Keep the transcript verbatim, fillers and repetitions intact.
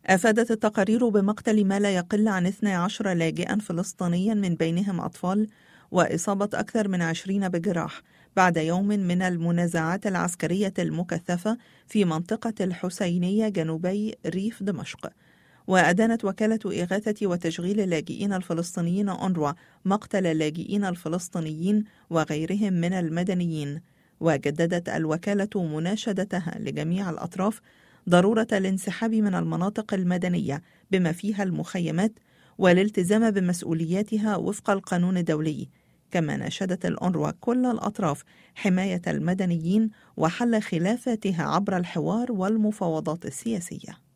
أفادت التقارير بمقتل ما لا يقل عن اثني عشر لاجئا فلسطينيا من بينهم أطفال، وإصابة أكثر من عشرين بجراح بعد يوم من المنازعات العسكرية المكثفة في منطقة الحسينية جنوبي ريف دمشق. وأدانت وكالة إغاثة وتشغيل اللاجئين الفلسطينيين أونروا مقتل اللاجئين الفلسطينيين وغيرهم من المدنيين، وجددت الوكالة مناشدتها لجميع الأطراف ضرورة الانسحاب من المناطق المدنية بما فيها المخيمات والالتزام بمسؤولياتها وفق القانون الدولي. كما ناشدت الأونروا كل الأطراف حماية المدنيين وحل خلافاتها عبر الحوار والمفاوضات السياسية.